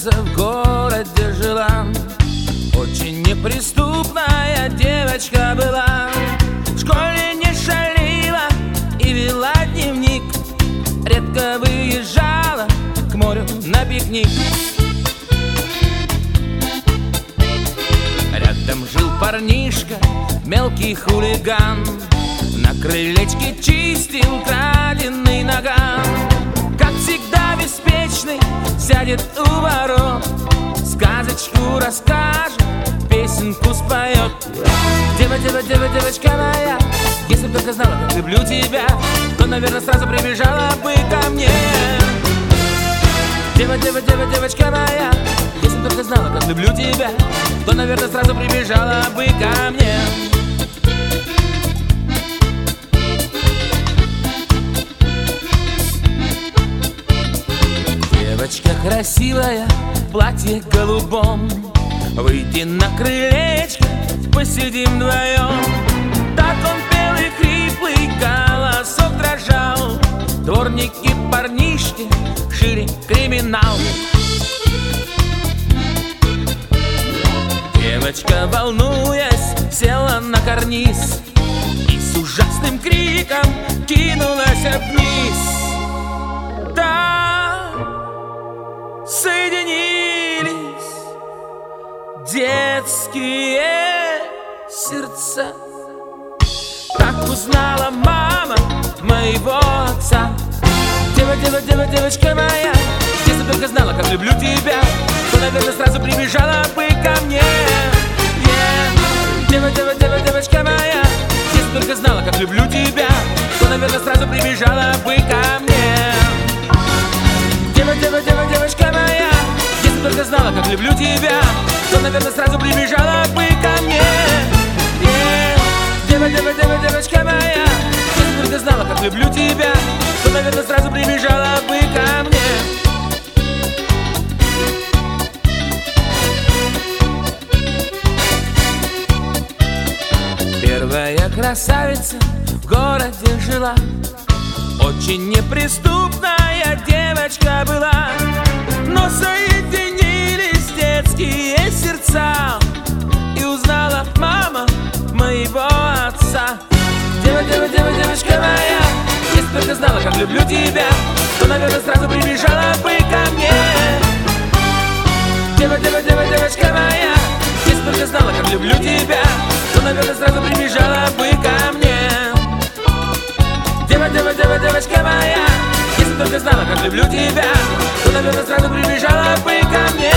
красавица в городе жила. Очень неприступная девочка была. В школе не шалила и вела дневник. Редко выезжала к морю на пикник. Рядом жил парнишка, мелкий хулиган. На крылечке чистил краденый наган. Как всегда беспечный, сядет у ворот, сказочку расскажет, песенку споет. Дева, дева, дева, девочка моя, если бы только знала, как люблю тебя, то, наверное, сразу прибежала бы ко мне. Дева, дева, дева, девочка моя, если бы только знала, как люблю тебя, то, наверное, сразу прибежала бы ко мне. Девочка красивая, в платье голубом, выйди на крылечко, посидим вдвоем. Так он пел и хриплый голосок дрожал. Дворники, парнишки, шире криминал. Девочка, волнуясь, села на карниз и с ужасным криком кинулась вниз. Соединились детские сердца. Так узнала мама моего отца. Дева, дева, дева, девочка моя, если бы только знала, как люблю тебя, то, наверное, сразу прибежала бы ко мне. Дева, дева, дева, девочка моя, если бы только знала, как люблю тебя, то, наверное, сразу прибежала бы ко мне. Дева, дева, дева, девочка моя, если бы только знала, как люблю тебя, то, наверное, сразу прибежала бы ко мне. Дева, дева, дева, девочка моя, если бы только знала, как люблю тебя, то, наверное, сразу прибежала бы ко мне. Первая красавица в городе жила. Очень неприступная девочка была. Но соединились детские сердца, и узнала мама моего отца. Дева, дева, дева, девочка моя, если бы только знала, как люблю тебя, то, наверное, сразу прибежала бы ко мне. Дева, дева, дева, девочка моя, если бы только знала, как люблю тебя, то, наверное, сразу прибежала бы ко мне. Дева, дева, дева, девочка моя, если бы только знала, как люблю тебя, то, наверное, сразу прибежала бы ко мне.